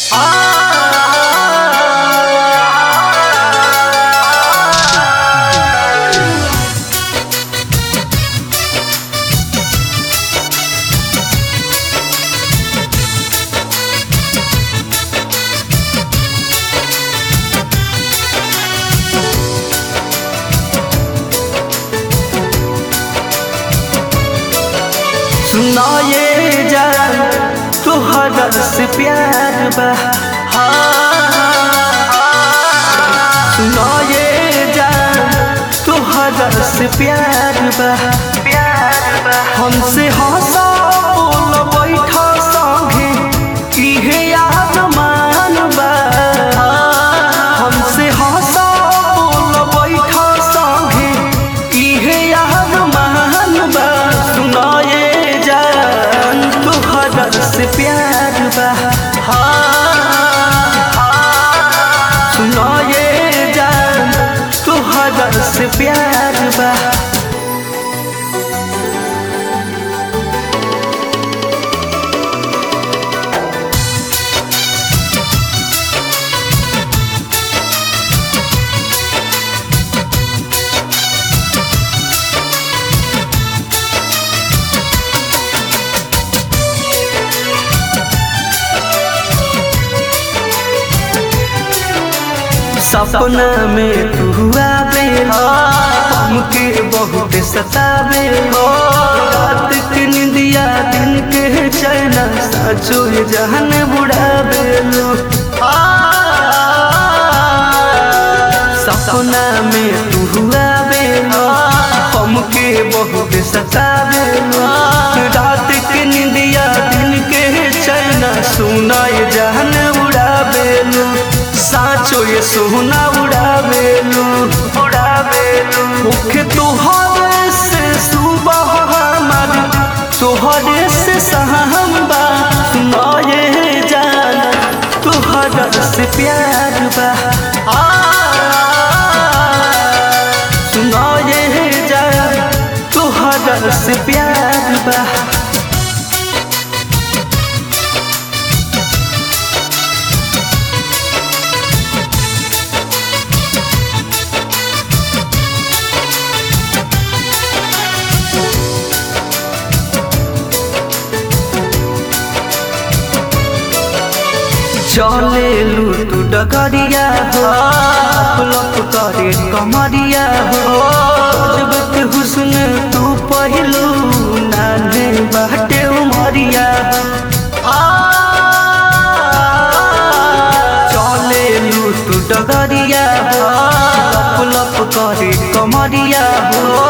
सुना ये जान तुहरा से प्यार बा। सुना ये जान तुहरा से प्यार बा। हमसे हंसा बोल बैठा संगे इहे याद मान बा। हमसे हंसा बोल बैठा संगे इहे याद मान बा। सुना ये से प्यार बा। सुना ये जान तुहरा से प्यार बा। सपना में तू आवेला हमके बहुत सतावेला। रात के निंदिया दिन के चैना साचो जहन बुढ़ावेलो। सपना में तू आवेला हमके बहुत सतावेला। रात के निंदिया दिन के चैना सुना जहन बुढ़ावेलो। साचो ये सोना उड़ावेलू मुख तुहरे से सुबह हमार तुहरे से शाम बा। सुना ये जान तुहरा से प्यार बा। सुना ये जान तुहरा से प्यार बा। चले लूटू डगरिया हो लप करे कमरिया हो। जब के हुस्न तू पहलू नाने बाटे उमरिया। चले लूटू डगरिया हो लप करे कमरिया हो।